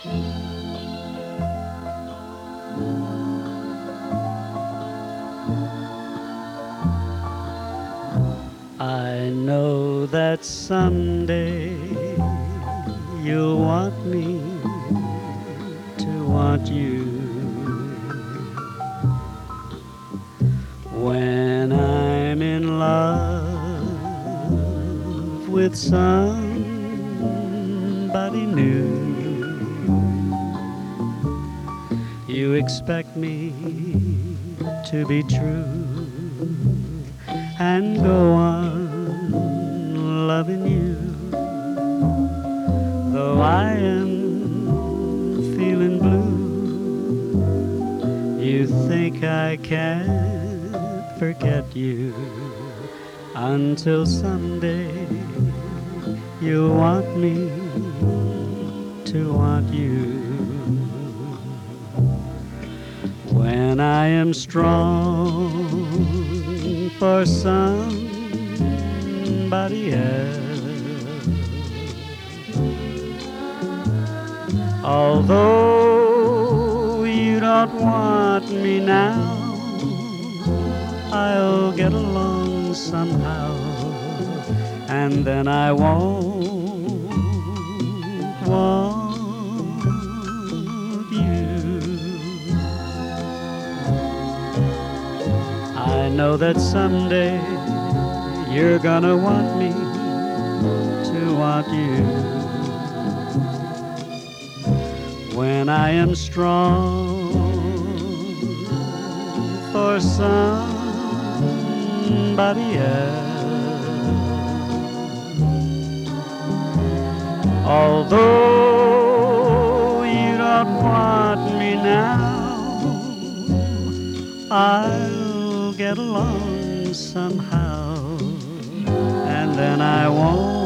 I know that someday you'll want me to want you. When I'm in love with somebody new, you expect me to be true and go on loving you. Though I am feeling blue, you think I can't forget you until someday you want me to want you. When I am strong for somebody else, although you don't want me now, I'll get along somehow, and then I won't want you. I know that someday you're gonna want me to want you. When I am strong for somebody else, although you don't want me now, I'll get along somehow, and then I won't